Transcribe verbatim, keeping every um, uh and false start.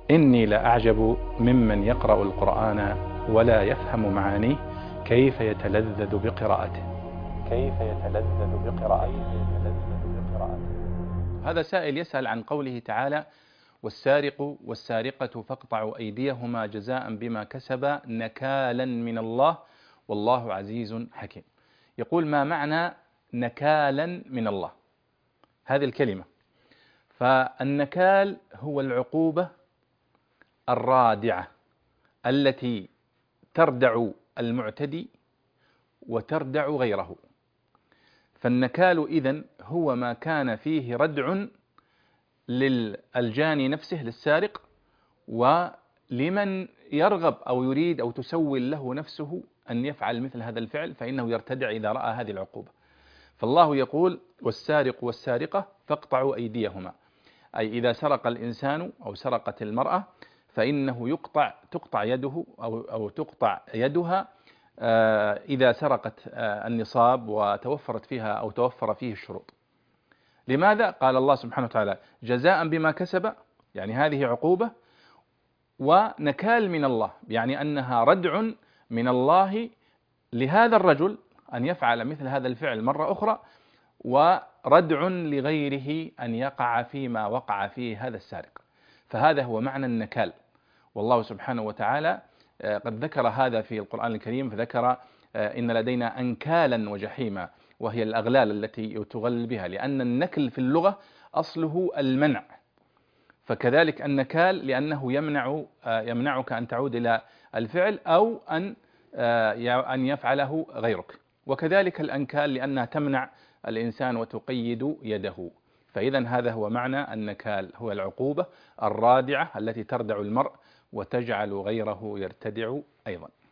إني لأعجب ممن يقرأ القرآن ولا يفهم معانيه كيف يتلذذ بقراءته كيف يتلذذ بقراءته هذا سائل يسأل عن قوله تعالى: والسارق والسارقة فاقطعوا أيديهما جزاء بما كسبا نكالا من الله والله عزيز حكيم. يقول: ما معنى نكالا من الله؟ هذه الكلمة، فالنكال هو العقوبة الرادعة التي تردع المعتدي وتردع غيره. فالنكال إذن هو ما كان فيه ردع للجاني نفسه للسارق ولمن يرغب أو يريد أو تسول له نفسه أن يفعل مثل هذا الفعل فإنه يرتدع إذا رأى هذه العقوبة. فالله يقول: والسارق والسارقة فاقطعوا أيديهما، أي إذا سرق الإنسان أو سرقت المرأة فإنه يقطع تقطع يده أو أو تقطع يدها إذا سرقت النصاب وتوفرت فيها أو توفر فيه الشروط. لماذا؟ قال الله سبحانه وتعالى: جزاء بما كسب، يعني هذه عقوبة، ونكال من الله، يعني أنها ردع من الله لهذا الرجل أن يفعل مثل هذا الفعل مرة أخرى، وردع لغيره أن يقع فيما وقع فيه هذا السارق. فهذا هو معنى النكال. والله سبحانه وتعالى قد ذكر هذا في القرآن الكريم، فذكر: إن لدينا أنكالا وجحيما، وهي الأغلال التي تغل بها، لأن النكل في اللغة أصله المنع، فكذلك النكال لأنه يمنع يمنعك أن تعود إلى الفعل أو أن أن يفعله غيرك، وكذلك الأنكال لأنها تمنع الإنسان وتقيد يده. فإذا هذا هو معنى النكال، هو العقوبة الرادعة التي تردع المرء وتجعل غيره يرتدع أيضا.